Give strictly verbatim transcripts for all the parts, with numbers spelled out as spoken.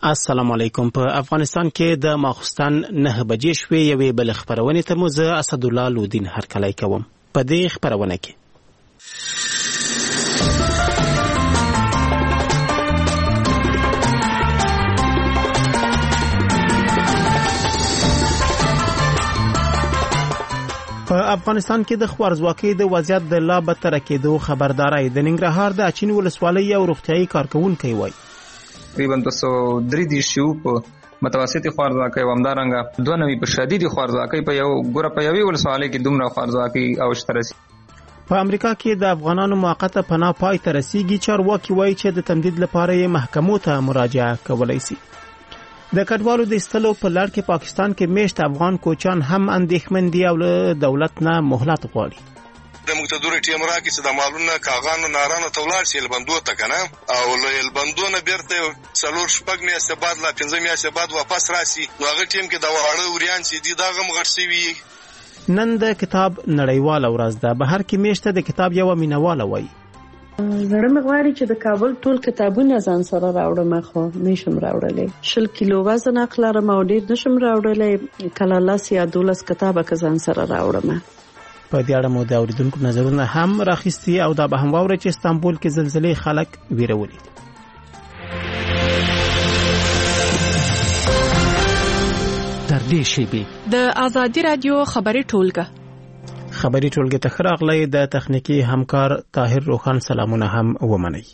السلام علیکم. په افغانستان کې د ماخستن نه بجې شوې یوې بل خبرونه ته مو زه اسد الله لودین هرکلی کوم. په دې خبرونه کې په افغانستان کې د خوارزواکۍ د وضعیت د لا بدتر کېدو خبرداري د ننګرهار د اچین ولسوالۍ او روغتیايي کارکونکو وایي. تقریبا دو سو درې دېرش یو په متوسطي خوارزواکۍ او همدارنګه دوه نوي په شدیدي خوارزواکۍ په یو ګوره په یوې ولسوالۍ کې دومره خوارزواکۍ اوج ته رسي. په امریکا کې د افغانانو موقته پناه پای ته رسیږي. چارواکي وایي چې د تمدید لپاره یې محکمو ته مراجعه کولای شي. د کډوالو د ایستلو په لړ کې پاکستان کې میشت افغان کوچان هم اندېښمن دي او له دولت نه مهلت غواړي. د مقتدر ټیم راکې چې د مالونو کاغانو نارانو تولار شي البندو ته کنه او له البندو نه بیرته څلور شپږ میاشتې بعد لا پنځه میاشتې بعد واپس راشي نو هغه ټیم کې د واړه وریان چې دي دا غم غټ شوی. نن د کتاب نړیواله ورځ ده. بهر کې میشته د کتاب یو مینواله وایي. زړه مې غواړي چې د کابل ټول کتابونه ځان سره راوړم خو نشم راوړلې. شل کیلو وزن اخلم او ډیر نشم راوړلې. کله لاس یا دولس کتابه که ځان سره راوړم. په دې اړه مو د اوریدونکو نظرونه هم راخستي او دا به هم واوري چې استانبول کې زلزلې خلک ویرولې. تر دې شیبې د آزادي رادیو خبري ټولګه خبري ټولګه ته خراغلی د تخنیکی همکار طاهر روخان سلامونه هم ومني.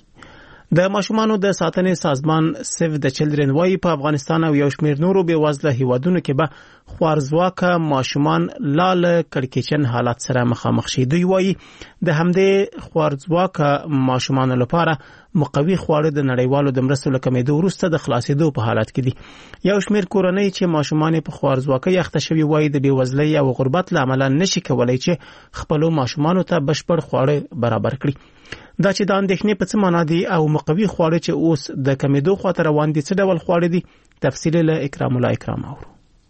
د ماشومانو د ساتنې سازمان سیو د چلډرن وايي په افغانستان او یو شمېر نورو بېوزله هیوادونو کې به خوارزواکه ماشومان لال کړکېچن حالات سره مخامخ شي. دوی وايي د همدې خوارزواکه ماشومان لپاره مقوي خواړه د نړیوالو د مرستو له کمېدو وروسته د خلاصېدو په حالت کې دي. یو شمېر کورنۍ چې ماشومان په خوارزواکۍ اخته شوي وايي د بېوزلۍ او غربت له امله نشي کولای چې خپلو ماشومانو ته بشپړ خواړه برابر کړي. دا چې د اندېښنې په څه معنا دي او مقوي خواړه چې اوس د کمېدو خواته روان دي څه ډول خواړه دي، تفصیل له اکرام الله اکرام اورو.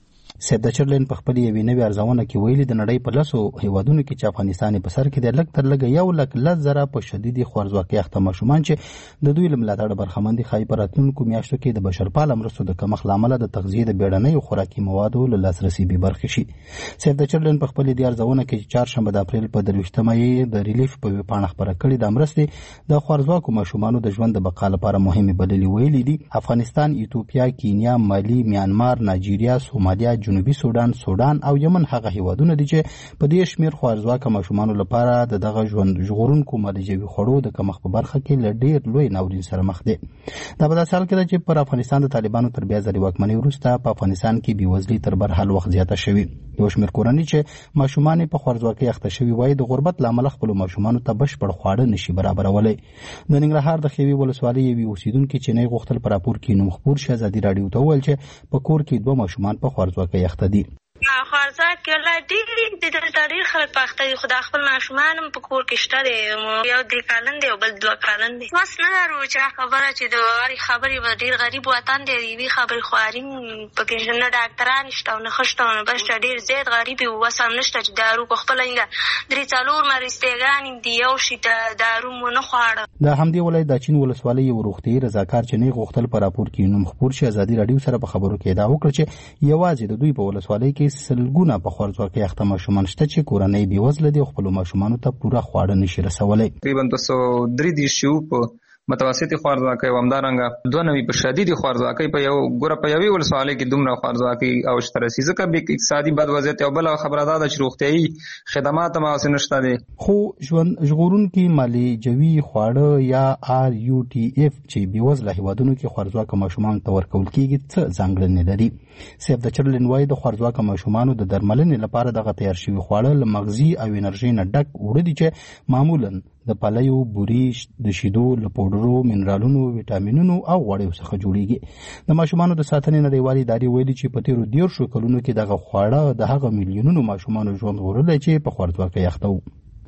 سید چرلین په خپل یوې نوې ارزونه کې ویلي د نړۍ په لسو هیوادونو کې چې افغانستان په سر کې د لږ تر لږه یو لک لس زره په شدیدي خوارزواکۍ اخته ماشومان چې د دوی له ملاتړه برخمن دي ښایي په راتلونکو میاشتو کې د بشرپاله مرستو د کمښت له امله د تغذیې د بیړنیو خوراکي موادو له لاسرسي بې برخې شي. سید چرلین په خپل دې ارزونه کې چې چهارشنبه د اپریل په درویشتمه یې د ریلیف په ویبپاڼه خپره کړې د مرستې د خوارزواکو ماشومانو د ژوند د بقا لپاره مهمې بللې. ویلي دي افغانستان، ایتوپیا، کینیا، مالي، میانمار، نایجیریا، سومالیا، جنوبي سودان سودان او یمن هغه هیوادونه دي چې په دې شمیر خوارزواکه ماشومانو لپاره د دغه ژوند ژغورونکو مالجوي خوړو د کمښت په برخه کې له ډېر لوی ناورین سره مخ دي. دا په داسې حال کې ده چې پر افغانستان د طالبانو تر بیا ځلې واکمنۍ وروسته په افغانستان کې بېوزلي تر بر هر وخت زیاته شوې. یو شمېر کورنۍ چې ماشومان په خوارزواکۍ اخته شوي وایي د غربت له امله خپلو ماشومانو ته بشپړ خواړه نشي برابرولی. د ننګرهار د خیوي ولسوالۍ یوې اوسېدونکي چې نه غوښتل په راپور کې نوم خپور شي ازادي راډیو ته وویل چې په کور کې دوه ماشومان په خوارزواکۍ اخته دي. خوارزواکۍ ولا ډېر د ډېر خلک په اخته دي خو د خپل ماشومان هم په کور کې شته دی. یو درې کلن دی او بل دوه کلن دی. وس نه لرو چې خبره چې د هرې خبرې به ډېر غریب وطن دی یوې خبرې خواري پکې نه ډاکټران شته او نه ښه شته او نه بس ډېر زیات غریب یو وس هم نشته چې دارو په خپله درې څلور مرستېګانې دي یو شي ته دارو مو نه خواړه. د همدې ولایت د اچین ولسوالۍ یو روغتیایي رضاکار چې نه غوښتل په راپور کې نوم خپور شي ازادي راډیو سره په خبرو کې ادعا وکړه چې یوازې د دوی په ولسوالۍ کې سلګونه په خوارزواکۍ اخته ماشومان شته چې کورنۍ بېوزله دي او خپلو ماشومانو ته پوره خواړه نشي رسولی. تقریبا دو سو درې دېرش یو په متوسطي خوارزواکۍ او همدارنګه دوه نوي په شدیدي خوارزواکۍ په یو ګوره په یوې ولسوالۍ کې دومره خوارزواکۍ اوج ته رسي ځکه به اقتصادي بد وضعیت او بله خبره دا ده چې روغتیایي خدمات هم هغسې نشته دی. خو ژوند ژغورونکي مالجوي خواړه یا آر یو ټي اف چې بېوزله هیوادونو کې خوارزواکه ماشومانو ته ورکول کېږي څه ځانګړنې لري. سیف د چرلین وایي د خوارزواکه ماشومانو د درملنې لپاره دغه تیار شوي خواړه له مغذي او انرژۍ نه ډک اوړه دي چې معمولا د پلیو، بوري، د شیدو له پوډرو، منرالونو، ویټامینونو او غوړیو څخه جوړیږي. د ماشومانو د ساتنې نړیوالې ادارې ویلي چې په تېرو دېرشو کلونو کې دغه خواړه د هغه میلیونونو ماشومانو ژوند ژغورلی چې په خوارزواکۍ اخته وو.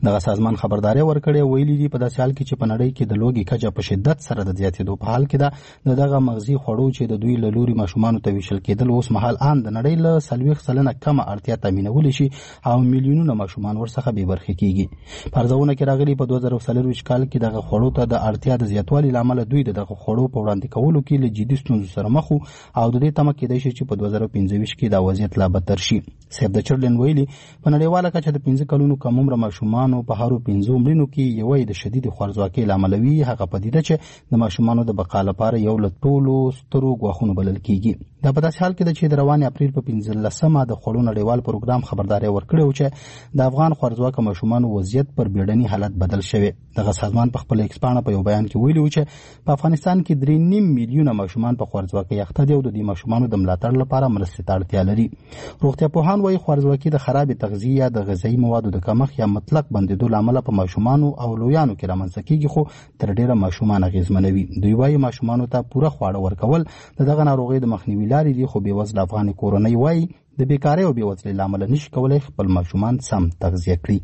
دغه سازمان خبرداري ورکړې ویلي دي په داسې حال کې چې په نړۍ کې د لوږې کچه په شدت سره د زیاتېدو په حال کې ده. دغه مغزي خوړو چې د دوی له لوري ماشومانو ته ویشل کېدل اوس مهال ان د نړۍ له څلوېښت سلنه کمه اړتیا تامینولی شي او میلیونونه ماشومان ورڅخه بې برخې کېږي. په ارزونه کې راغلي په دوه زره څلورویشت کال کې دغه خوړو ته د اړتیا د زیاتوالي له امله دوی د دغه خوړو په وړاندې کولو کې له جدي ستونزو سره مخ او د دې تمه کېدای شي چې په دوه زره پنځه ویشت کې دا وضعیت لا بدتر شي. سیف د چرلن ویلي په نړیواله کچه د پنځه کلونو کم عمره ماشومانو په هرو پنځو مړینو کې یوه د شدید خوارځواکۍ له امله وي هغه پدیده چې د ماشومانو د بقا لپاره یو له ټولو سترو ګواښونو بلل کېږي. دا په داسې حال کې ده چې د روانې اپریل په پنځلسمه د خوړو نړیوال پروګرام خبرداری ورکړی و چې د افغان خوارځواکه ماشومانو وضعیت پر بیړني حالت بدل شوی. دغه سازمان په خپل ایکس پاڼه په یو بیان کې ویلي و چې په افغانستان کې درې نیم میلیونه ماشومان په خوارځواکۍ اخته دي او د دې ماشومانو د ملاتړ لپاره مرستې ته اړتیا لري. روغتیا پوهان وايي خوارځواکي د خراب تغذیه یا د غذایي موادو د کمښت یا مطلق بندیدو له امله په ماشومانو او لویانو کې رامنځته کېږي خو تر ډیره ماشومان اغېزمنوي. دوی وايي ماشومانو ته پوره خواړه ورکول د دغه ناروغۍ د مخنیوي لارې دي خو بېوزله افغاني کورنۍ وايي د بیکارۍ او بېوزلۍ له امله نشي کولی خپل ماشومان سم تغذیه کړي.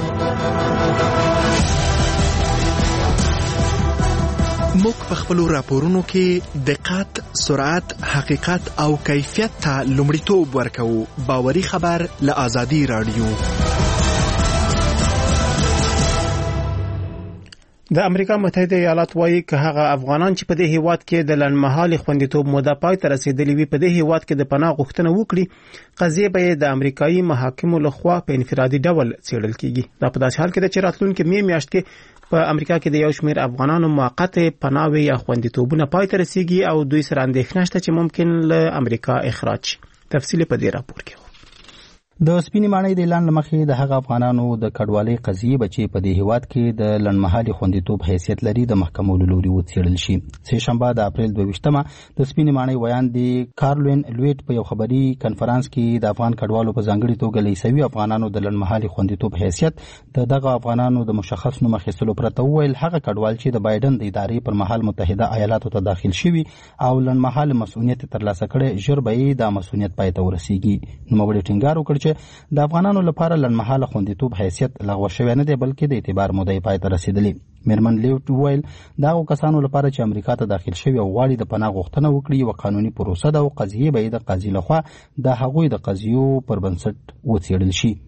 موږ په خپلو راپورونو کې دقت، سرعت، حقیقت او کیفیت ته لومړیتوب ورکوو. باوري خبر له آزادي رادیو. د امریکا متحده ایالات وايي که هغه افغانان چې په دې هیواد کې د لنډمهالي خوندیتوب موده پای ته رسیدلې وي په دې هیواد کې د پناه غوښتنه وکړي قضیه به د امریکایي محاکمو لخوا په انفرادي ډول څېړل کیږي. دا په داسې حال کې ده چې راتلونکي مې میاشت کې په امریکا کې د یو شمېر افغانانو موقت پناه یا خوندیتوبونه پای ته رسیږي او دوی سره اندېښنه شته چې ممکن له امریکا اخراج شي. تفصیل په دې راپور کې. د سپینې ماڼۍ د اعلان لمخې د هغه افغانانو د کډوالۍ قضیې به چې په دې هیواد کې د لنډمهالي خوندیتوب حیثیت لري د محکمو له لوري وڅېړل شي. سه شنبه د اپریل دوه ویشتمه د سپینې ماڼۍ ویان دی کارلوین لویټ په یو خبري کنفرانس کې د افغان کډوالو په ځانګړي توګه له عیسوي افغانانو د لنډمهالي خوندیتوب حیثیت د دغه افغانانو د مشخص نوم اخیستلو پرته وویل هغه کډوال چې د بایدن د ادارې پر مهال متحده ایالاتو ته داخل شوي او لنډمهاله مسؤلیت ترلاسه کړي ژر به یې دا مسؤلیت پای ته ورسیږي. نوموړي ټینګار وکړ چې د افغانانو لپاره لنډمهاله خوندیتوب حیثیت لغوه شوی نه دی بلکې د اعتبار موده پای ته رسیدلې. میرمن لیوټ ویل دا هغو کسانو لپاره چې امریکا ته داخل شوي او غواړي د پناه غوښتنه وکړي یوه قانوني پروسه ده او قضیې به یې د قاضي لخوا د هغوی د قضیو پر بنسټ وڅېړل شي.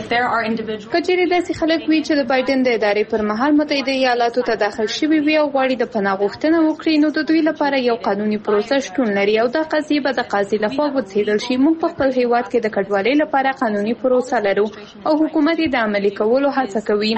کچېرې داسې خلک وي چې د بایدن د ادارې پر مهال متحده ایالاتو ته داخل شوي وي او غواړي د پناه غوښتنه وکړي نو د دوی لپاره یو قانوني پروسه شتون لري او دا قضیې به د قاضي لخوا وڅېړل شي. موږ په خپل هیواد کې د کډوالۍ لپاره قانوني پروسه لرو او حکومت یې د عملي کولو هڅه کوي.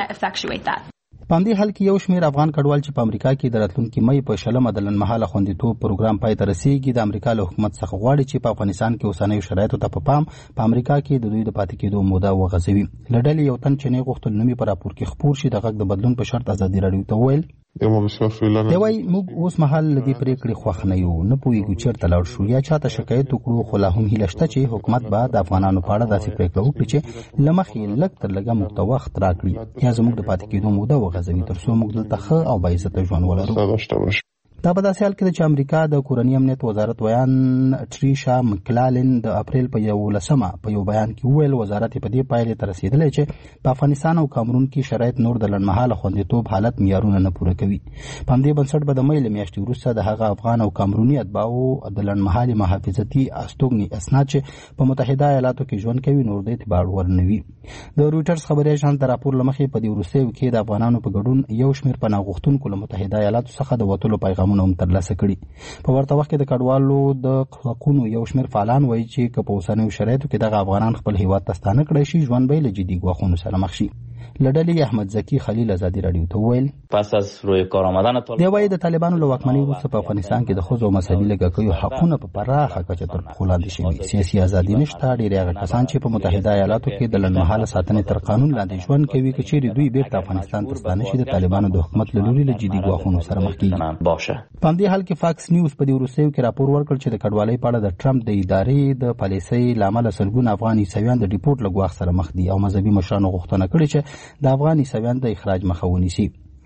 په همدې حال کې یو شمېر افغان کډوال چې په امریکا کې د راتلونکي مۍ په شلمه د لنډمهاله خوندیتوب پروګرام پای ته رسیږي د امریکا له حکومت څخه غواړي چې په افغانستان کې اوسنیو شرایطو ته په پام په امریکا کې د دوی د پاتې کېدو موده وغځوي. له ډلې یو تن چې نه غوښتل نوم یې په راپور کې خپور شي د غږ د بدلون په شرط ازادي راډیو ته وویل دی وايي موږ اوس مهال له دې پرېکړې خوښ نه یو نه پوهېږو چېرته لاړ شو یا چاته شکایت وکړو خو لا هم هیله شته چې حکومت به د افغانانو په اړه داسې پرېکړه وکړي چې له مخې لږ تر لږه موږ ته وخت راکړي یا زموږ د پاتې کېدو موده وغځوي تر څو موږ دلته ښه او باعزته ژوند ولرو. دا په داسې حال کې ده چې امریکا د کورني امنیت وزارت ویان ټریشا مکلالن د اپریل په یولسمه په یو بیان کې وویل وزارت په دې پایلې ته رسېدلی چې په افغانستان او کامرون کې شرایط نور د لنډمهاله خوندیتوب حالت معیارونه نه پوره کوي. په همدې بنسټ به د مۍ له میاشتې وروسته د هغه افغان او کامروني اتباعو د لنډمهالې محافظتي استوګنې اسناد چې په متحده ایالاتو کې ژوند کوي نور د اعتبار وړ نه وي. د رویټرز خبري اژانس د راپور له مخې په دې وروستیو کې د افغانانو په ګډون یو شمېر پناه غوښتونکو له متحده ایالاتو څخه د وتلو پیغام هم ترلاسه کړي. په ورته وخت کې د کډوالو د حقوقو یو شمېر فعالان وایي چې که په اوسنیو شرایطو کې دغه افغانان خپل هیواد ته ستانه کړی شي ژوند به یې له جدي ګواښونو سره مخ شي. له ډلې احمد زکي خلیل ازادي راډیو ته وویل پس از روی کار آمدن دی وايي د طالبانو له واکمنۍ وروسته په افغانستان کې د ښځو او مذهبي لږکیو حقونه په پراخه کچه تر پښو لاندې شوي. سیاسي ازادي نشته. ډېری هغه کسان چې په متحده ایالاتو کې د لنډمهاله ساتنې تر قانون لاندې ژوند کوي که چیرې دوی بیرته افغانستان ته ستانه شي د طالبانو د حکومت له لوري له جدي ګواښونو سره مخ کېږي. په همدې حال کې فاکس نیوز په دې وروستیو کې راپور ورکړ چې د کډوالۍ په اړه د ټرمپ د ادارې د پالیسۍ له امله سلګونه افغان عیسویان د ډیپورټ له ګواښ سره مخ دي او مذهبي مشرانو غوښتنه کړې چې د افغان عیسویان د اخراج مخه ونیسي.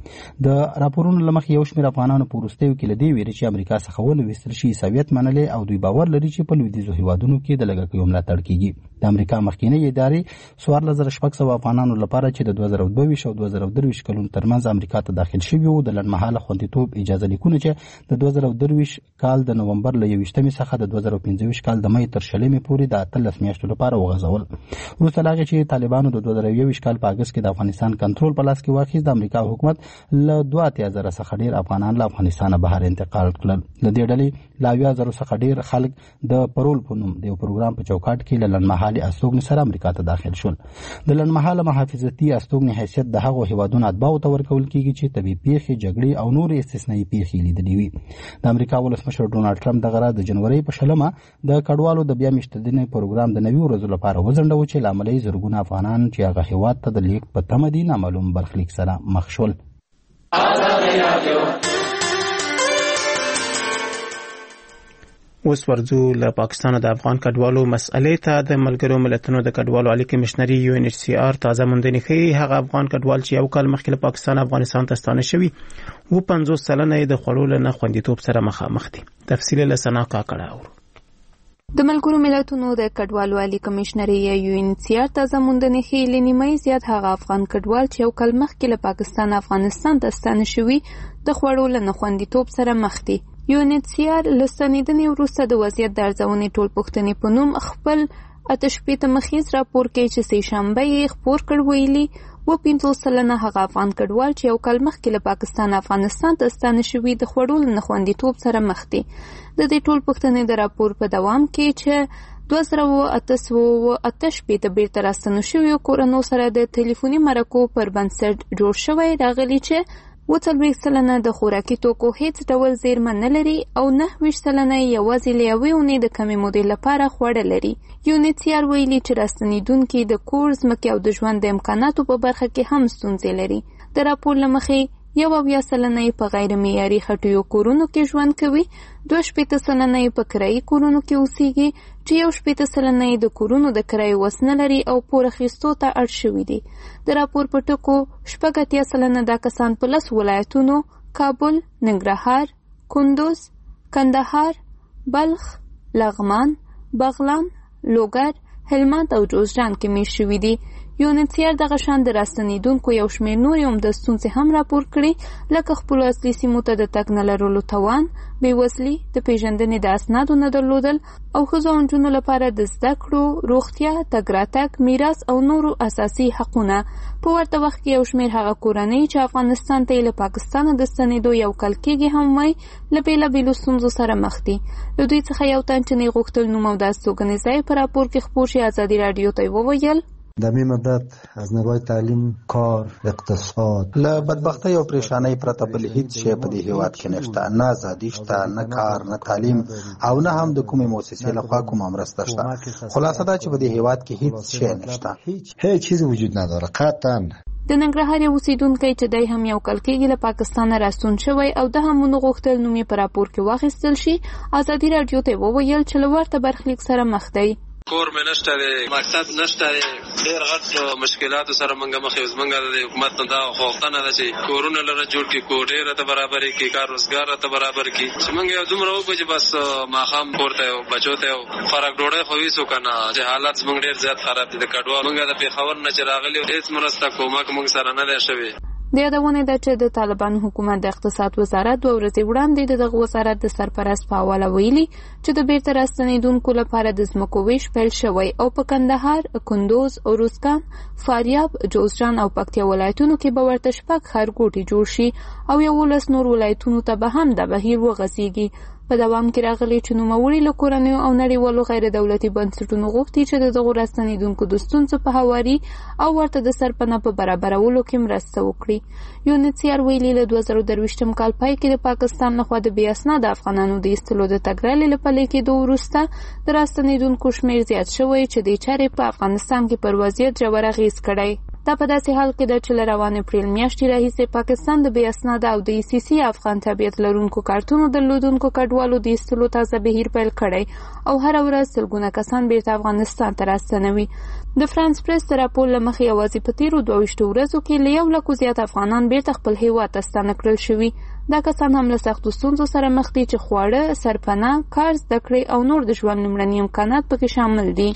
د راپورونو لمخې یو شمېر افغانانو په وروستیو کې له دې ویرې چې امریکا څخه ولویستل شي عیسویت منلې او دوی باور لري چې په لویدیځو هیوادونو کې د لږکیو ملاتړ کیږي. د امریکا مخکینی ادارې څوارلس زره شپږ سوه افغانانو لپاره چې د دوه زره دوه ویشت او دوه زره درې ویشت کلونو ترمنځ امریکا ته داخل شوي وو د لنډمهاله خوندیتوب اجازه لیکونه چې د دوه زره درې ویشت کال د نومبر له یوویشتمې څخه د دوه زره پنځه ویشت کال د مۍ تر شلمې پورې د اتلس میاشتو لپاره وغځول. وروسته له هغې چې طالبانو د دوه زره یوویشت کال په اګست کې د افغانستان کنټرول په لاس کې واخیست، د امریکا حکومت له دوه اتیا زره څخه ډېر افغانان له افغانستانه بهر انتقال کړل. له دې ډلې له اویا زرو څخه ډېر خلک د پرول په نوم د یو پروګرام په چوکاټ کې له لنډمهالې استوګنې سره امریکا ته داخل شول. د لنډمهاله محافظتي استوګنې حیثیت د هغو هیوادونو اتباعو ته ورکول کیږي چې طبیعي پیښې، جګړې او نورې استثنایي پیښې لیدلې وي. د امریکا ولسمشر ډونالډ ټرمپ دغه راز د جنورۍ په شلمه د کډوالو د بیا میشتېدنې پروګرام د نوي ورځو لپاره وځنډاوه چې له امله یې زرګونه افغانان چې هغه هیواد ته د لیږد په تمه دي نامعلوم برخلیک سره مخ شول. اوس ورځو له پاکستان د افغان کډوالو مسئلې ته. د ملګرو ملتونو د کډوالو عالی کمشنري یو ان ایچ سی آر تازه موندنې ښیي هغه افغان کډوال چې یو کال مخکې له پاکستان افغانستان ته ستانه شوي و پنځوس سلنه یې د خوړو له نه خوندیتوب سره مخامخ دي. تفصیل له ثنا کاکړه اورو. د ملګرو ملتونو د کډوالو عالی کمشنري یو ان ایچ سی آر تازه موندنې ښیي له نیمایي زیات هغه افغان کډوال چې یو کال مخکې له پاکستان افغانستان ته ستانه شوي د خوړو له نه خوندیتوب سره مخ دي. یو ان ایچ سی آر له ستنېدنې وروسته د وضعیت د ارزونې ټول پوښتنې په نوم خپل اته شپېته مخیز راپور کې چې سې شنبه یې خپور کړ ویلي و پنځوس سلنه هغه افغان کډوال چې یو کال مخکې له پاکستان افغانستان ته ستانه شوي د خوړو له نه خوندیتوب سره مخ دي. د دې ټول پوښتنې د راپور په دوام کې چې دوه زره اته سوه اته شپېته بیرته راستنو شویو کورنو سره د ټلیفوني مرکو پر بنسټ جوړ شوی راغلی چې اووه څلوېښت سلنه د خوراکي توکو هیڅ ډول زیرمه نه لري او نهه ویشت سلنه یوازې له یوې اونۍ د کمې مودې لپاره خواړه لري. یو ان ایچ سی آر ویلي چې راستنېدونکي د کور، ځمکې او د ژوند د امکاناتو په برخه کې هم ستونزې لري. د راپور له مخې یو اویا سلنه یې په غیر معیاري خټیو کورونو کې ژوند کوي، دوه شپېته سلنه یې په کرایي کورونو کې اوسېږي چې یو شپېته سلنه یې د کورونو د کرایې وس نه لري او پور اخیستو ته اړ شوي دي. د راپور په ټکو شپږ اتیا سلنه دا کسان په لس ولایتونو کابل، ننګرهار، کندوز، کندهار، بلخ، لغمان، بغلان، لوګر، هلمند او جوزجان کې میشت شوي دي. یو ان ایچ سی آر دغه شان د راستنېدونکو یو شمېر نورې عمده ستونزې هم راپور کړي لکه خپلو اصلي سیمو ته د تګ نه لرلو توان، بېوزلي، د پیژندنې د اسنادو نه درلودل او ښځو او نجونو لپاره د زده کړو، روغتیا، تګ راتګ، میراث او نورو اساسي حقونه. په ورته وخت کې یو شمېر هغه کورنۍ چې افغانستان ته یې له پاکستانه د ستنېدو یو کال کېږي هم وایي له بېلابېلو ستونزو سره مخ دي. له دوی څخه یو تن چې نه غوښتل نوم او د استوګنې ځای په راپور کې خپور شي ازادي راډیو ته وویل در می مدت از نگاه تعلیم، کار، اقتصاد له بدبختی او پریشانۍ پرته بل هیڅ شی په دې هیواد کې نشته. نه ازادي شته، نه کار، نه تعلیم او نه هم د کومې مؤسسې لخوا کومه مرسته شته. خلاصه دا چې په دې هیواد کې هیڅ شی نشته، هیڅ چیزی وجود نداره قطعا. د ننګرهار یو اوسیدونکی چې دی هم یو کال کېږي له پاکستانه راستون شوی او ده هم ونه غوښتل نوم یې په راپور کې واخیستل شي، ازادي راډیو ته وویل چې له ورته برخلیک سره مخ دی. کور مې نشته دی، مقصد نشته دی، ډېر غټ مشکلاتو سره موږ مخ یو. زموږ د حکومت نه دا غوښتنه ده چې کورونه لره جوړ کړي، کوټې راته برابرې کړي، کار روزګار راته برابر کړي چې موږ یو دومره وکړو چې بس ماښام کور ته یو بچو ته یو خوراک ډوډۍ خو ویسو که نه چې حالات زموږ ډېر زیات خراب دي. د کډوال موږ د پېښور نه چې راغلي هېڅ مرسته کومک موږ سره نه دی شوی. د یادونه ده چې د طالبانو حکومت د اقتصاد وزارت دوه ورځې وړاندې د دغه وزارت د سرپرست په حواله ویلي چې د بیرته راستنېدونکو لپاره د ځمکو ویش پیل شوی او په کندهار، کندوز، اروزګان، فاریاب، جوزجان او پکتیا ولایتونو کې به ورته شپږ ښارګوټي جوړ شي او یولس نور ولایتونو ته به هم دا بهیر وغځېږي. په دوام کې راغلی چې نوموړي له کورنیو او نړیوالو غیر دولتي بنسټونو غوښتي چې د دغو راستنېدونکو د ستونزو په هواري او ورته د سرپناه په برابرولو کې مرسته وکړي. یو ان ایچ سی آر ویلي له دوه زره درویشتم کال پای کې د پاکستان لخوا د بې اسناده افغانانو د ایستلو د تګ رالې له پلي کېدو وروسته د راستنېدونکو شمېر زیات شوی چې دې چارې په افغانستان کې پر وضعیت ژور اغېز کړی. دا په داسې حال کې ده چې له روانې اپریل میاشتې راهیسې پاکستان د بې اسناده او د ای سی سی افغان تابعیت لرونکو کارتونو درلودونکو کډوالو د ایستلو تازه بهیر پیل کړی او هره ورځ سلګونه کسان بیرته افغانستان ته راستنوي. د فرانس پریس د راپور له مخې یوازې په تیرو دوه ویشتو ورځو کې له یو لکو زیات افغانان بیرته خپل هیواد ته ستانه کړل شوي. دا کسان هم له سختو ستونزو سره مخ دي چې خواړه، سرپناه، کار زده کړې او نور د ژوند لومړني امکانات پکې شامل دي.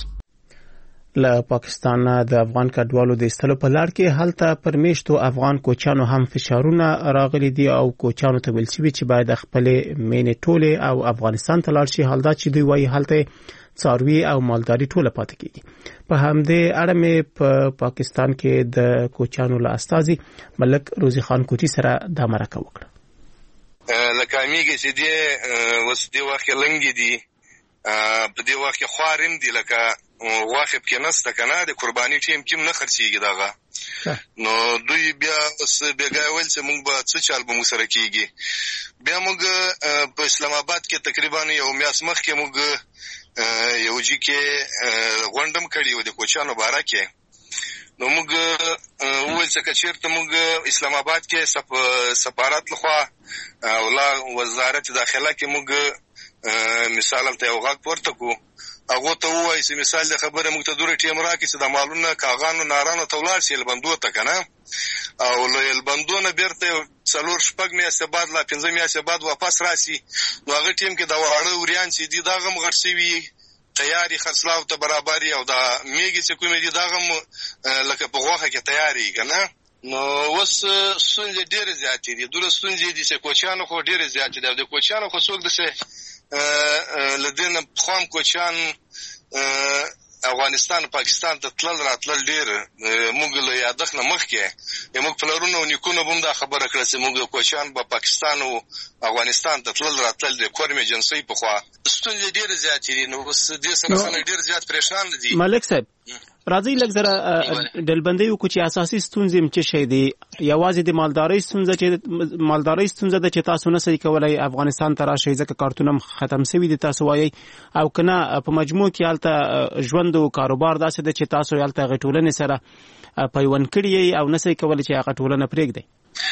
له پاکستان د افغان کډوالو د ایستلو په لړ کې هلته پر میشتو افغان کوچانو هم فشارونه راغلي دي او کوچانو ته ویل شوي چې باید خپل مینې ټولې او افغانستان ته لاړ شي. حال دا چې دوی وایي هلته څاروي او مالداري ټوله پاتې کیږي. په همدې اړه مې په پاکستان کې د کوچانو له استازي ملک روزي خان کوټي سره دا مرکه وکړه. لکه میږي چې دی وس دی وخت لنګي دي په دې وخت کې خوارم دي لکه واخب کې نسته کنه د قرباني ټیم کې نه خرڅيږي داغه نو دوی بیا اوس بیګاول چې موږ به څه چال به موږ سره کیږي. بیا موږ په اسلام آباد کې تقریبا یو میاس مخ کې موږ یو جی کې غونډم کړی و د کوچانو باره کې. نو موږ وویل چې چیرته موږ اسلام آباد کې سفارت لخوا او لا وزارت داخله کې موږ مثال ته یو غږ پورته کو هغه ته وایي چې مثال د خبره موږ ته دوره ټیم راکې چې د مالونو کاغانو نارانو تولار شي البندو ته کنه او له البندو نه بیرته څلور شپږ میاشتې بعد لا پنځه میاشتې بعد واپس راسي. نو هغه ټیم کې د واړه وریان چې دي داغه مغرسوي تیاری خرڅلاو ته برابري او دا میږي چې کومې دي داغه لکه په غوخه کې تیاری کنه. نو وس سونځ ډېر زیات دي دوله سونځ دي چې کوچانو خو ډېر زیات دي د کوچانو خو څوک دسه لدین خام کوچان افغانستان پاکستان ته تلل راتلل ډیر موږ له یادخ نه مخ کې موږ پلرونو نیکونو بم دا خبره کړه چې موږ کوچان په پاکستان او افغانستان ته تلل راتلل د کورمه جنسي په خوا ستونزې ډیر زیات دي. نو بس دې سره خلک ډیر زیات پریشان دي. ملک صاحب راځي لږ زره ډلبندي وکړو چې اساسي ستونزې م څه شي دي. یوازې د مالدارۍ ستونزه چې مالدارۍ ستونزه ده چې تاسو نه سړي کولای افغانستان ته راشئ ځکه کارتونه ختم شوي دي تاسو وایي او کنه په مجموع کې هلته ژوند او کاروبار داسې ده چې تاسو هلته هغې ټولنې سره پیوند کړي او نه سړي کولی چې هغه ټولنه پرېږدئ.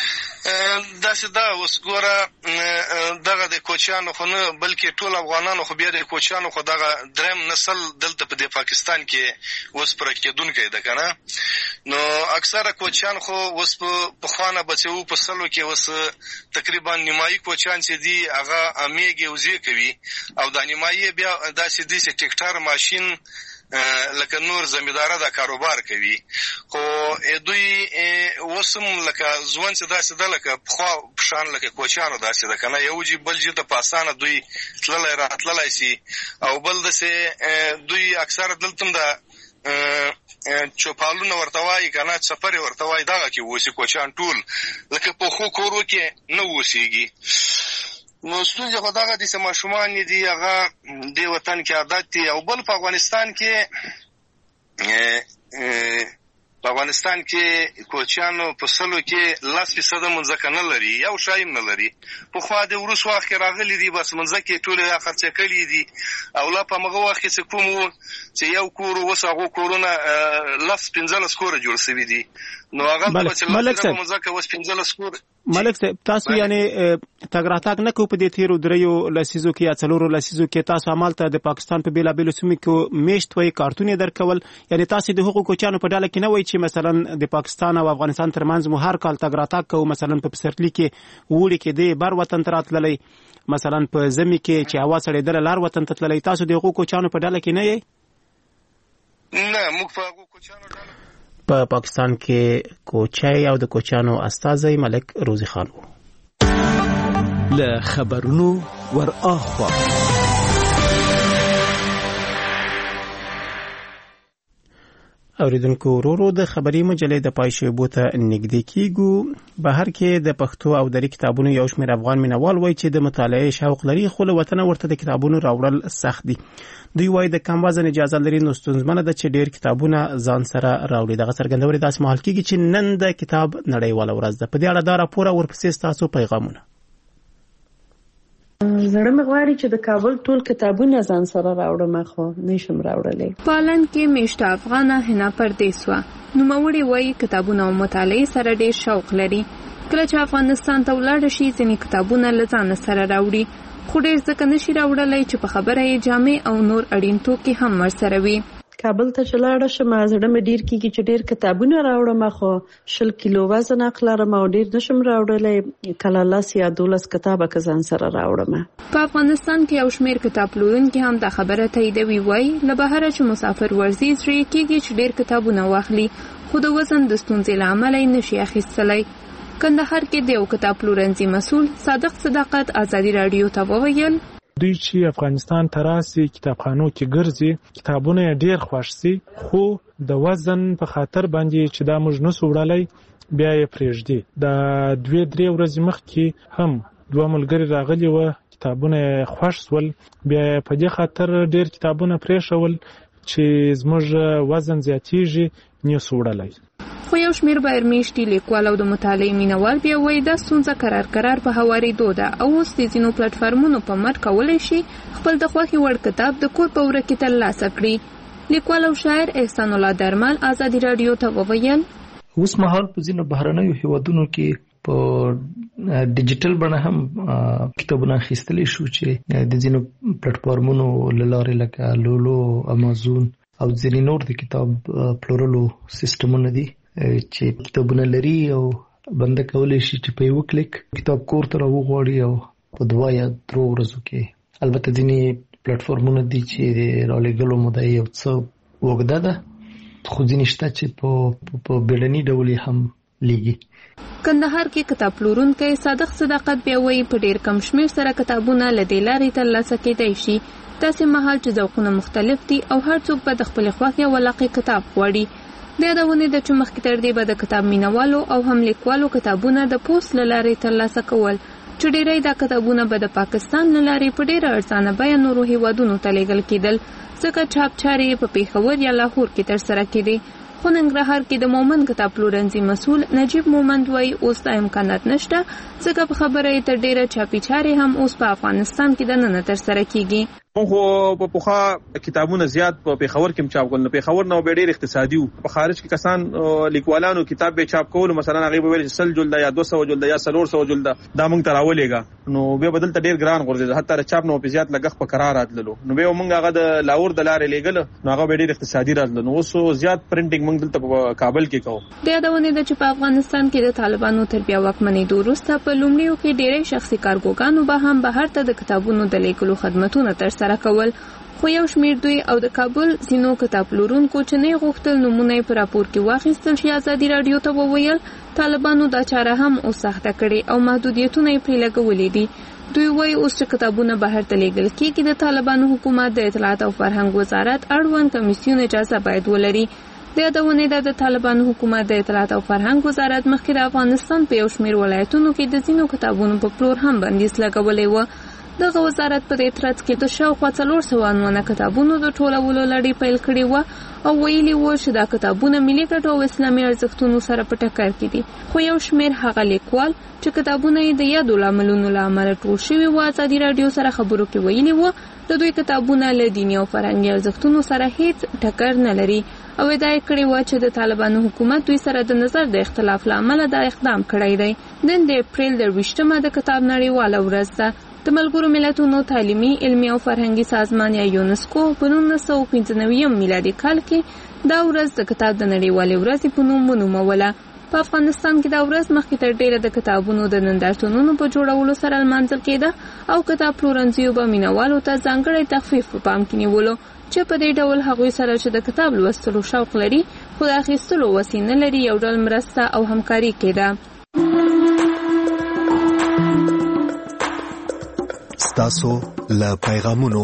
داسې دا اوس ګوره دغه د کوچانو خو نه بلکې ټول افغانانو خو بیا د کوچانو خو دغه دریم نسل دلته په د پاکستان کې اوس پوره کېدونکی ده که نه. نو اکثره کوچان خو اوس په پخوانه بچو په سلو کې اوس تقریبا نیمایي کوچان چې دي هغه میږي وزې کوي او دا نیمایي بیا داسې دي چې ټیکټر ماشین لکه نور زمینداره دا کاروبار کوي. خو دوی وسم لکه ځوان چې داسې ده لکه پخوا پشان لکه کوچانو داسې ده که نه یو جي بل جي ته په اسانه دوی تللی راتللی سي او بل داسې دوی اکثره دلته هم د چوپالونه ورته وایي که نه سفرې ورته وایي دغه کې اوسي کوچان ټول لکه په ښو کورو کې نه اوسېږي. نو ستونزې خو دغه دي چې ماشومان دي هغه دې وطن کې عادت دي او بل په افغانستان کې په افغانستان کې کوچیانو په سلو کې لس فیصده مځکه نه لري یو شی هم نه لري. پخوا د وروس وخت کې راغلي دي بس مځکې ټولې خرڅې کړي دي او لا په هغه وخت کې چې کوم و چې یو کور اوس هغو کورونه لس پنځلس کوره جوړ شوي دي. نو هغه چې لس مځکه اوس پنځلس کور. ملک صاحب تاسو یعنی تګ راتګ نه کوو په دې تیرو دریو لسیزو کې یا څلورو لسیزو کې تاسو همالته د پاکستان په بېلابېلو سیمو کې میشت وایي کارتون یې درکول یعنی تاسو د هغو کوچانو په ډله کې نه وایي چې مثلا د پاکستان او افغانستان ترمنځ مو هر کال تګ راتګ کوو مثلا په پسرلي کې وړي کې دی بر وطن ته راتللی مثلا په ژمي کې چې هوا سړېدله لار وطن ته تللی تاسو د هغو کوچانو په ډله کې نه یئ؟ نه موږ په هغو کوچانو ډله په پا پاکستان کې کوچای او د کوچانو استازی ملک روزي خان وو. له خبرونو ور اخوا اوریدونکو ورورو د خبري مجلې د پای شیبو ته نږدې کیږو. بهر کې د پښتو او دري کتابونو یو شمېر افغان مینوال وایي چې د مطالعې شوق لري خو له وطنه ورته د کتابونو راوړل سخت دي. دوی وایي د کم وزن اجازه لري نو ستونزمنه ده چې ډېر کتابونه ځان سره راوړي. دغه څرګندونې داسې مهال کېږي چې نن د کتاب نړیواله ورځ ده. په دې اړه دا راپور او ورپسې ستاسو پیغامونه. زړه مې غواړي چې د کابل ټول کتابونه ځان سره راوړم، خو نشم راوړلی. پالن کې میشته افغانه حنا پردیس وه. نوموړې وایي کتابونه او مطالعې سره ډېر شوق لري. کله چې افغانستان ته ولاړه شي ځینې کتابونه له ځانه سره راوړي، خو ډېر ځکه نشي راوړلی چې په خبره یې جامې او نور اړین توکي هم ورسره وي. کابل ته چې لاړه شم زړه مې ډېر کېږي چې ډېر کتابونه راوړم، خو شل کیلو وزن حق لرم او ډېر نشم راوړلی. کله لس یا دولس کتابه که ځان سره راوړم. په افغانستان کې یو شمېر کتاب پلورونکي هم دا خبره تاییدوي. وایي له بهره چې مسافر ورځي زړه یې کېږي چې ډېر کتابونه واخلي، خو د وزن د ستونزې له امله یې نشي اخیستلی. کندهار کې د یو کتاب پلورنځي مسؤل صادق صداقت ازادي راډیو ته وویل دوی چې افغانستان ته راسي کتابخانو کې ګرځي کتابونه ډېر خوښ سي، خو د وزن په خاطر باندې چې دا موږ نسو وړلای بیا یې پرېږدي. د دوه درې ورځې مخکې هم دوه ملګري راغلي و، کتابونه خوښ سول، بیا په دې خاطر ډېر کتابونه پرېښول چې زموږ وزن زیاتیږي نسو وړلای. خو یو شمېر بهرمیشتي لیکوال او د مطالعې مینوال بیا وایي دا ستونزه قرار قرار په هوارېدو ده او اوس د ځینو پلټفارمونو په مټ کولی شي خپل د خوښې وړ کتاب د کور په وره کې ترلاسه کړي. لیکوال او شاعر احسان الله درمل ازادي راډیو ته وویل اوس مهال په ځینو بهرنیو هیوادونو کې په ډیجیټل بڼه هم کتابونه اخیستلی شو چې د ځینو پلټفارمونو له لارې لکه لولو، امازون او ځینې نور د کتاب پلورلو سیستمونه دي چې کتابونه لري او بنده کولی شي چې په یو کلیک کتاب کور ته راوغواړي او په دوه یا درو ورځو کې. البته ځینې پلټفارمونه دي چې د رالېږلو موده یې یو څه اوږده ده، خو ځینې شته چې په په بیړني ډول یې هم لیږي. کندهار کې کتاب پلورونکی صادق صداقت بیا وایي په ډېر کم شمېر سره کتابونه له دې لارې ترلاسه کېدای شي. داسې مهال چې ذوقونه مختلف دي او هر څوک به د خپلې خوښې او علاقې کتاب غواړي. د یادونې ده چې مخکې تر دې به د کتاب مینوالو او هم لیکوالو کتابونه د پوسټ له لارې ترلاسه کول، چې ډېری دا کتابونه به د پاکستان له لارې په ډېره ارزانه بیه نورو هیوادونو ته لیږل کېدل، ځکه چاپ چارې یې په پېښور یا لاهور کې ترسره کېدې. خو ننګرهار کې د مومند کتاب پلورنځي مسؤل نجیب مومند وایي اوس دا امکانات نشته، ځکه په خبره یې تر ډېره چاپي چارې هم اوس په افغانستان کې دننه ترسره کېږي. خو په پوخا کتابونه زیات په پیښور کې چاپ کول، نو پیښور نو به ډېر اقتصادي وو. په خارج کې کسان لیکوالانو کتاب به چاپ کول، مثلا هغه به ویل چې سل جلد یا دوه سوه جلد یا څلور سوه جلد دا موږ ته راولېږه، نو به بدل ته ډېر ګران غورځي، حتی د چاپ نو په زیات لګښت په قرار راتللو، نو به موږ هغه د لاهور د لارې لېږل، نو هغه به ډېر اقتصادي راتلل. نو اوس زیات پرنټینګ موږ دلته په کابل کې کوو. د یادونې ده چې په افغانستان کې د طالبانو تر بیا واکمنېدو وروسته په لومړیو کې ډېری شخصي کارګوګانو به هم بهر ته د کتابونو د لیږلو خدمتونه ترسره کول، خو یو شمېر دوی او د کابل ځینو کتاب پلورونکو چې نه غوښتل نومونه یې په راپور کې واخیستل شي ازادي راډیو ته وویل طالبانو دا چاره هم اوس سخته کړې او محدودیتونه یې پرې لګولي دي. دوی وایي اوس چې کتابونه بهر ته لیږل کېږي د طالبانو حکومت د اطلاعات او فرهنګ وزارت اړوند کمیسیون اجازه باید ولري. د یادونې ده د طالبانو حکومت د اطلاعات او فرهنګ وزارت مخکې د افغانستان په یو شمېر ولایتونو کې د ځینو کتابونو په پلور هم بندیز لګولی و. دغه وزارت په دې ترڅ کې د شاوخوا څلور سوه عنوانه کتابونو د ټولولو لړۍ پیل کړې وه او ویلي وو چې دا کتابونه ملي ګټو او اسلامي ارزښتونو سره په ټکر کې دي. خو یو شمېر هغه لیکوال چې کتابونه یې د یادو لاملونو له امله ټول شوي وو ازادي راډیو سره خبرو کې ویلي وو د دوی کتابونه له دیني او فرهنګي ارزښتونو سره هیڅ ټکر نه لري او ادعا یې کړې وه چې د طالبانو حکومت دوی سره د نظر د اختلاف له امله دا اقدام کړی دی. نن د اپریل درویشتمه د کتاب نړیواله ورځ ده. د ملګرو ملتونو تعلیمي، علمي او فرهنګي سازمان یا یونسکو په نولس سوه پنځه نوي میلادي کال کې دا ورځ د کتاب د نړیوالې ورځې په نوم ونوموله. په افغانستان کې دا ورځ مخکې تر ډېره د کتابونو د نندارتونونو په جوړولو سره لمانځل کېده او کتاب پلورنځیو به مینوالو ته ځانګړی تخفیف په پام کې نیولو چې په دې ډول هغوی سره چې د کتاب لوستلو شوق لري خو د اخیستلو وسې نه لري یو ډول مرسته او همکاري کېده. ستاسو له پیغامونو.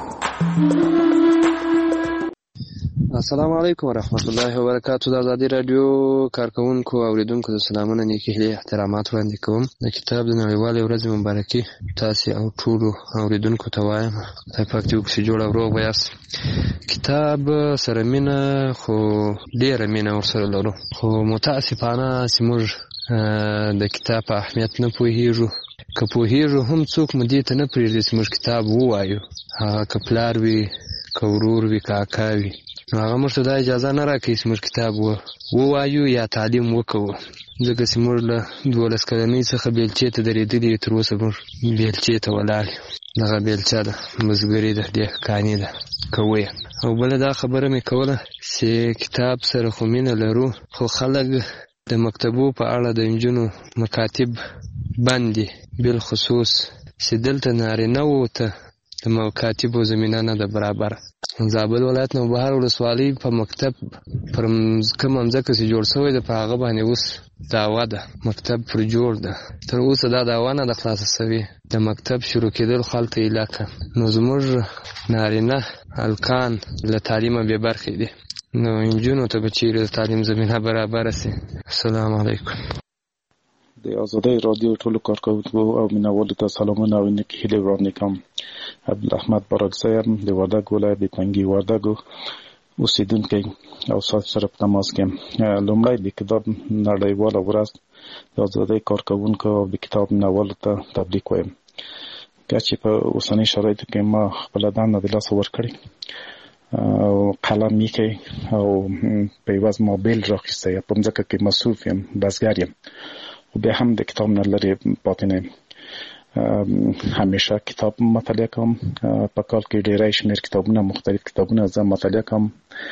السلام علیکم ورحمت الله وبرکاتو. د ازادي راډیو کارکونکو او اوریدونکو د سلامونه نیکې هیلې احترامات وړاندې کوم. د کتاب د نړیوالې ورځې مبارکي تاسې او ټولو اوریدونکو ته وایم خدای پاک دې وکړي جوړ او روغ به یاست. کتاب سره مینه خو ډېره مینه ورسره لرو، خو متاسفانه چې موږ د کتاب په اهمیت نه پوهېږو که پوهېږو هم څوک مو دې ته نه پرېږدي چې موږ کتاب ووایو. هغه که پلار وي، که ورور وي، که اکا وي، نو هغه موږ ته دا اجازه نه راکوي چې موږ کتاب ووایو یا تعلیم وکوو. ځکه چې موږ له دولس کلنۍ څخه بیلچې ته درېدلي یو، تر اوسه موږ بیلچې ته ولاړ یو. دغه بیلچه ده، بزګري ده، دهقاني ده، کوو یې. او بله دا خبره مې کوله چې کتاب سره خو مینه لرو، خو خلک د مکتبو په اړه د نجونو مکاتب بند دي، بالخصوص چې دلته نارینه‌وو ته د مکاتبو زمینه نه ده برابره. زابل ولایت نوبهار ولسوالۍ په مکتب پر کومه مځکه چې جوړ شوی ده، په هغه باندې اوس دعوه ده، مکتب پر جوړ ده. تر اوسه دا دعوه نه ده خلاصه شوې، د مکتب شروع کېدل خو هلته علاقه. نو زموږ نارینه هلکان له تعلیمه بې برخې دي، نو نجونو ته به چیرې د تعلیم زمینه برابره شي. السلام علیکم. د آزادۍ رادیو ټولو کارکوونکو او مینوالو ته سلامونه او نیکې هیلې وړاندې کوم. عبدالاحمد بارکزی یم، د وردګ ولایت د تنګي وردګو اوسېدونکی او ستاسو سره په تماس کې یم. لومړی د کتاب نړیواله ورځ د آزادۍ کارکوونکو او د کتاب مینوالو ته تبریک وایم. که چې په اوسنۍ شرایطو کې ما خپله دنده د لاسه ورکړې او قلم میکې او په عوض موبایل راخیستی یم، په مځکه کې مصروف یم، بزګر یم، خو بیا هم د کتاب نه لرې پاتې نه یم. همیشه کتاب مطالعه کوم، په کال کې ډېری شمېر کتابونه، مختلف کتابونه زه مطالعه کوم.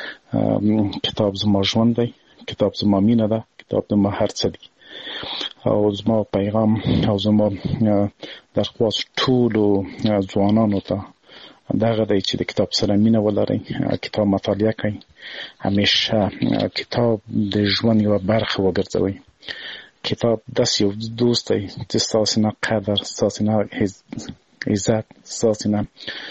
کتاب زما ژوند دی، کتاب زما مینه ده، کتاب زما هر څه دی. او زما پیغام او زما درخواست ټولو ځوانانو ته دغه دی چې د کتاب سره مینه ولرئ، کتاب مطالعه کوئ، همیشه کتاب د ژوند یوه برخه وګرځوئ. کتاب داسې یو دوست دی چې ستاسې نه قدر، ستاسې نه عزت، ستاسې نه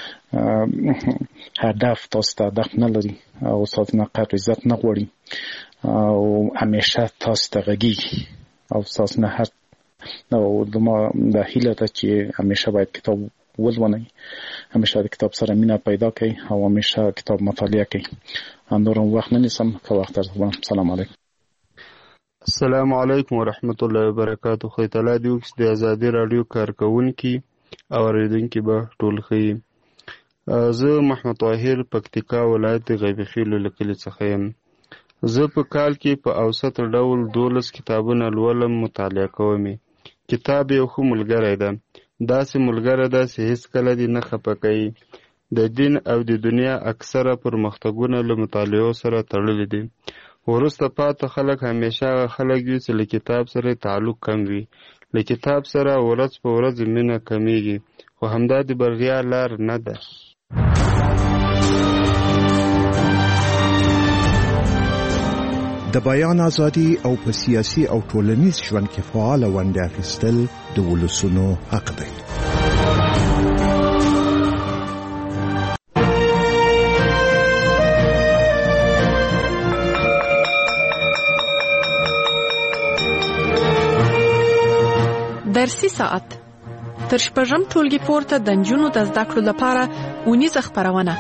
هدف، تاسو ته هدف نه لري او ستاسې نه قدر عزت نه غواړي او همیشه تاسو ته غږیږي او ستاسې نه هر نو زما دا هیله ده چې همیشه باید کتاب ولولئ، همیشه د کتاب سره مینه پیدا کړئ او همیشه کتاب مطالعه کړئ. نور هم وخت نه نیسم، که وخت درځم. سلام علیکم. السلام علیکم ورحمت الله وبرکاتو. خدای تعالی دې وکړي د ازادي راډیو کارکوونکي او اورېدونکي به ټول ښه وي. زه محمد طاهر پکتیکا ولایت غیبي خیلو له کلي څخه یم. زه په کال کې په اوسط ډول دولس کتابونه لولم، مطالعه کوم. کتاب یو ښه ملګری ده، داسې ملګری ده چې هېڅکله دې نه خفه کوي. د دین او د دنیا اکثره پرمختګونه له مطالعو سره تړلي دي. وروسته پاتې خلک همیشه هغه خلک وي چې له کتاب سره تعلق کم وي. له کتاب سره ورځ په ورځ مینه کمیږي، خو همدا د بریا لار نه ده. د بیان ازادي او په سیاسي او ټولنیز ژوند کې فعاله ونډه اخیستل د ولسونو حق دی. درسي ساعت تر شپږم ټولګي پورته د نجونو د زده کړو لپاره اونیزه خپرونه.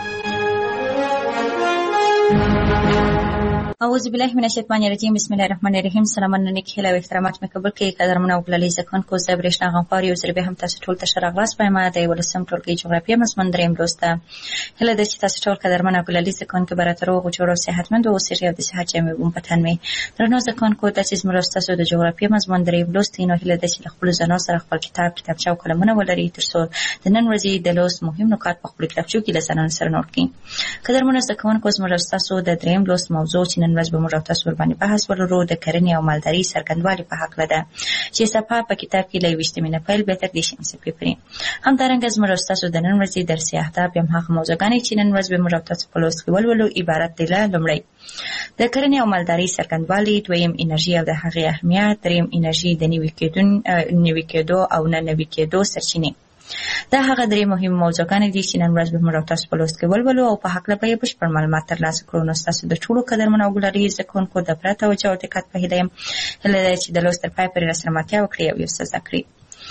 اعوذ بالله من الشیطان الرجیم. بسم الله الرحمن الرحیم. سلامونه نیک هیله او احترامات مې قبول کړئ. قدرمنه او ګلالي زکونکو زه برېښنا غمخوار یو ځل بیا هم تاسو ټول ته ښه راغلاست وایم. د یولسم ټولګي جغرافیه مضمون دریم لوست ته هیله ده چې تاسو ټول قدرمنه او ګلالي زکونکو به راته روغ جوړ او صحتمند اوسئ او د صحت جامې بوم په تن مې. درنو زکونکو دا چې زموږ ستاسو د جغرافیه مضمون دریم لوست نو هیله ده چې له خپلو ځانو سره خپل کتاب کتابچه او قلمونه ولرئ تر څو د نن ورځې د لوست مهم نکات په خپلو کتابچو کې له ځانونو سره نوټ کړئ. قدرمنه زکونکو زموږ ستاسو د دریم لوست موضوع چې نن ورځ به موږ تاسو باندې بحث ولرو د کرنې او مالدارۍ څرګندوالي په حق لده چې صفحه په کتاب کې له یویشتمې نه پیل به تر دېرشمې صفحې پورې. همدارنګه زموږ ستاسو د نن ورځې درسي اهداف هم هغه موضوعګانې چې نن ورځ به موږ تاسو په لوست کې ولولو عبارت دي له لومړی د کرنې او مالدارۍ څرګندوالي، دویم انرژي او د هغې اهمیت، دریم انرژي د نوي کېدون نوي کېدو او نه نوي کېدو سرچینې. دا هغه درې مهم موضوعګانې دي چې نن ورځ به موږ تاسو په لوست کې ولولو او په هکله به یې بشپړ معلومات ترلاسه کړو. نو ستاسو د ټولو قدرمنو او ګلالي زکونکو د پوره توجه او دقت په هیله یم هیله ده چې د لوست تر پای پورې راسره ملتیا وکړئ او یو څه زده کړئ.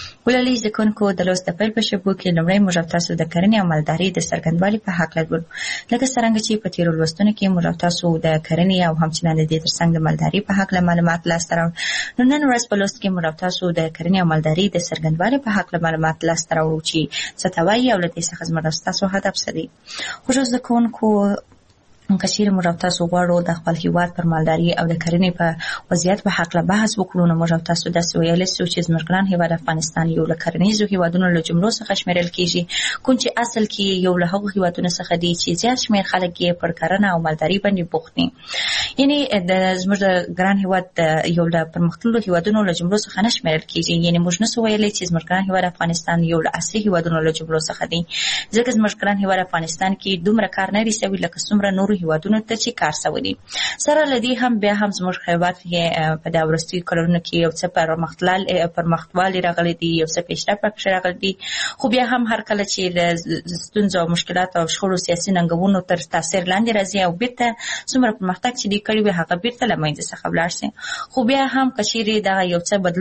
ولولي ځکونکو د لوست پیل په شبو کې لمړی موږ تاسو د کرنې او مالدارۍ د څرګندوالي په حق لګول لکه څنګه چې په تیرو لوستونو کې موږ تاسو د کرنې او همچنان د ترڅنګ د مالدارۍ په حق معلومات لاسته راوړل. نو نن ورځ په لوست کې موږ تاسو د کرنې او مالدارۍ د څرګندوالي په حق معلومات لاسته راوړو چې ستوي او لته څخه زموږ تاسو هدف سدي. خو ځکونکو کچیر موږ تاسو غواړو د خپل هیواد پر مالداري او د کرنې په وضعیت په حق له بحث وکړو. نو موږ تاسو د سویل سوچ زموږ ګران هیواد افغانستان یو له کرنیزو هیوادونو له جملو څخه شمیرل کیږي کوم چې اصل کې یو له هغو هیوادونو څخه دی چې زیات شمیر خلک یې پر کرنه او مالداري باندې بوخت دي. یعنی د زموږ ګران هیواد یو له پرمختللو هیوادونو له جملو څخه نشمیرل کیږي. یعنی موږ نسو ویلای چې زموږ ګران هیواد افغانستان یو له اصلي هیوادونو له جملو څخه دی ځکه زموږ ګران هیواد افغانستان کې دومره کار نه رسوي لکه څومره نورو هیوادونو ته چې کار سوي. سره لدی هم بیا هم زموږ هیواد په د ورستي کلونو کې یو څه پر مختلل پر مختوالي راغلي دي یو څه پیشرفت پکې راغلي دي خو بیا هم هر کله چې د ستونزو او مشکلات او شخړو سیاسي ننګونو تر تاثیر لاندې راځي او بیرته څومره پرمختګ چې دی کړی وي هغه بیرته له منځه څخه ولاړ شي. خو بیا هم کچېرې دا یو څه